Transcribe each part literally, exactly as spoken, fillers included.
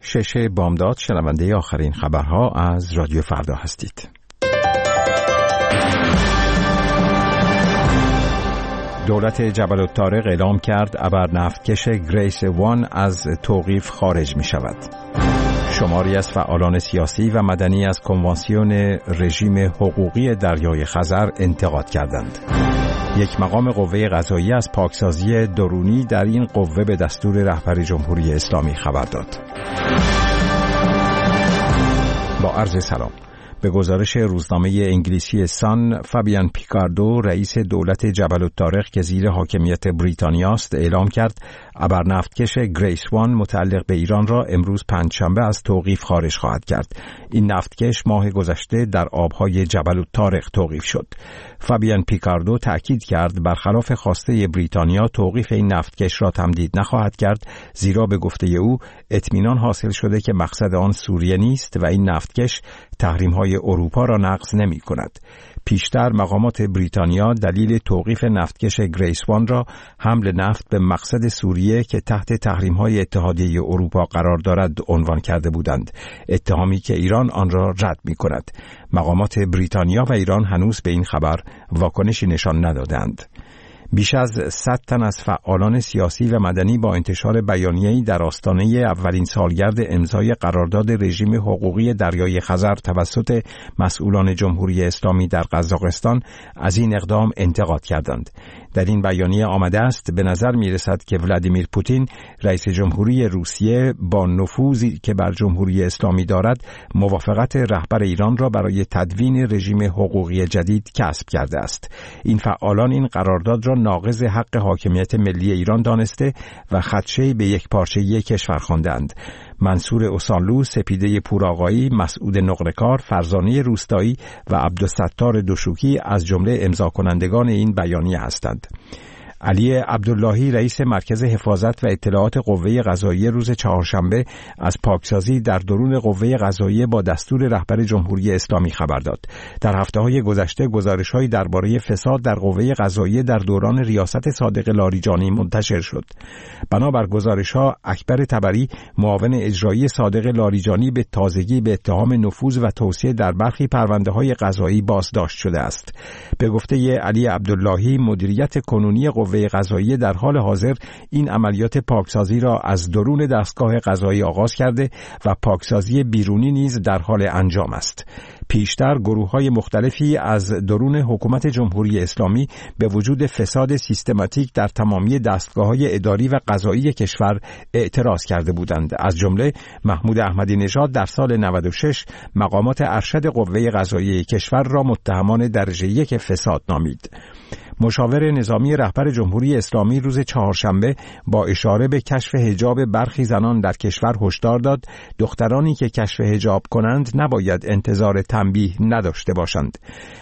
شش بامداد شنونده آخرین خبرها از رادیو فردا هستید. دولت جبل الطارق اعلام کرد ابر نفتکش گریس وان از توقیف خارج می شود. شماری از فعالان سیاسی و مدنی از کنوانسیون رژیم حقوقی دریای خزر انتقاد کردند. یک مقام قوه قضاییه از پاکسازی درونی در این قوه به دستور رهبر جمهوری اسلامی خبر داد. با عرض سلام. به گزارش روزنامه انگلیسی سان، فابیان پیکاردو رئیس دولت جبل الطارق که زیر حاکمیت بریتانیا است اعلام کرد ابر نفتکش گریس وان متعلق به ایران را امروز پنجشنبه از توقیف خارج خواهد کرد. این نفتکش ماه گذشته در آبهای جبل الطارق توقیف شد. فابیان پیکاردو تأکید کرد برخلاف خواسته بریتانیا توقیف این نفتکش را تمدید نخواهد کرد، زیرا به گفته او اطمینان حاصل شده که مقصد آن سوریه نیست و این نفتکش تحریم‌های اروپا را نقض نمی‌کند. پیشتر مقامات بریتانیا دلیل توقیف نفتکش گریس وان را حمل نفت به مقصد سوریه که تحت تحریم‌های اتحادیه اروپا قرار دارد عنوان کرده بودند، اتهامی که ایران آن را رد می‌کند. مقامات بریتانیا و ایران هنوز به این خبر واکنشی نشان ندادند. بیش از صد تن از فعالان سیاسی و مدنی با انتشار بیانیه‌ای در آستانه اولین سالگرد امضای قرارداد رژیم حقوقی دریای خزر توسط مسئولان جمهوری اسلامی در قزاقستان از این اقدام انتقاد کردند. در این بیانیه آمده است به نظر می رسد که ولادیمیر پوتین رئیس جمهوری روسیه با نفوذی که بر جمهوری اسلامی دارد موافقت رهبر ایران را برای تدوین رژیم حقوقی جدید کسب کرده است. این فعالان این قرارداد را ناقض حق حاکمیت ملی ایران دانسته و خدشه‌ای به یک پارچه‌ای کشور خواندند. منصور اوسانلو، سپیده پوراغایی، مسعود نقره‌کار، فرزانه روستایی و عبدالستار دوشوکی از جمله امضا کنندگان این بیانیه هستند. علی عبداللهی رئیس مرکز حفاظت و اطلاعات قوه قضاییه روز چهارشنبه از پاکسازی در درون قوه قضاییه با دستور رهبر جمهوری اسلامی خبر داد. در هفته‌های گذشته گزارش‌هایی درباره فساد در قوه قضاییه در دوران ریاست صادق لاریجانی منتشر شد. بنابر گزارش‌ها اکبر طبری معاون اجرایی صادق لاریجانی به تازگی به اتهام نفوذ و توسعه در برخی پرونده‌های قضایی بازداشت شده است. به گفته علی عبداللهی مدیریت کنونی قوه قوه قضاییه در حال حاضر این عملیات پاکسازی را از درون دستگاه قضایی آغاز کرده و پاکسازی بیرونی نیز در حال انجام است. پیشتر گروه‌های مختلفی از درون حکومت جمهوری اسلامی به وجود فساد سیستماتیک در تمامی دستگاه‌های اداری و قضایی کشور اعتراض کرده بودند. از جمله محمود احمدی نژاد در سال نود و شش مقامات ارشد قوه قضاییه کشور را متهمان درجه یک فساد نامید. مشاور نظامی رهبر جمهوری اسلامی روز چهارشنبه با اشاره به کشف حجاب برخی زنان در کشور هشدار داد دخترانی که کشف حجاب کنند نباید انتظار تنبیه نداشته باشند.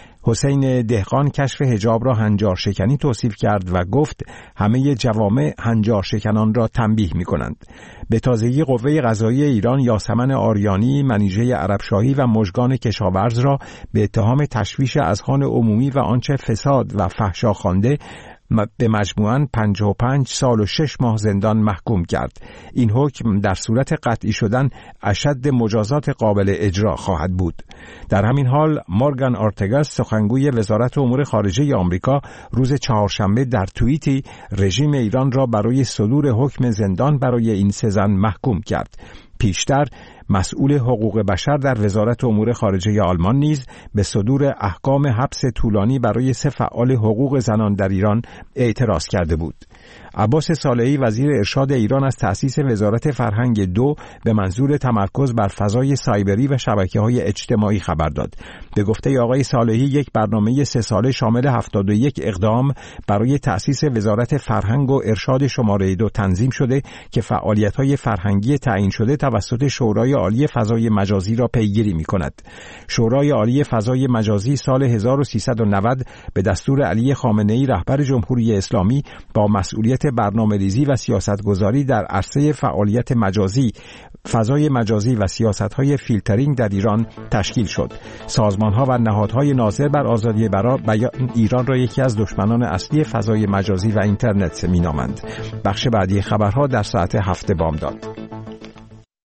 حسین دهقان کشف حجاب را هنجار شکنی توصیف کرد و گفت همه جوامع هنجار شکنان را تنبیه می کنند. به تازگی قوه قضاییه ایران یاسمن آریانی، منیژه عربشاهی و مژگان کشاورز را به اتهام تشویش اذهان عمومی و آنچه فساد و فحشا خوانده به مجموعاً پنجاه و پنج سال و شش ماه زندان محکوم کرد. این حکم در صورت قطعی شدن اشد مجازات قابل اجرا خواهد بود. در همین حال مورگان آرتگاس سخنگوی وزارت امور خارجه آمریکا روز چهارشنبه در توییتی رژیم ایران را برای صدور حکم زندان برای این سه زن محکوم کرد. پیشتر مسئول حقوق بشر در وزارت امور خارجه آلمان نیز به صدور احکام حبس طولانی برای سه فعال حقوق زنان در ایران اعتراض کرده بود. عباس صالحی وزیر ارشاد ایران از تأسیس وزارت فرهنگ دو به منظور تمرکز بر فضای سایبری و شبکه‌های اجتماعی خبر داد. به گفته آقای صالحی یک برنامه سه ساله شامل هفتاد و یک اقدام برای تأسیس وزارت فرهنگ و ارشاد شماره دو تنظیم شده که فعالیت‌های فرهنگی تعیین شده توسط شورای عالی فضای مجازی را پیگیری می‌کند. شورای عالی فضای مجازی سال هزار و سیصد و نود به دستور علی خامنه‌ای رهبر جمهوری اسلامی با مسئولیت برنامه‌ریزی و سیاستگذاری در عرصه فعالیت مجازی، فضای مجازی و سیاست‌های فیلترینگ در ایران تشکیل شد. سازمان‌ها و نهادهای ناظر بر آزادی بیان ایران را یکی از دشمنان اصلی فضای مجازی و اینترنت می‌نامند. بخش بعدی خبرها در ساعت هفت بامداد.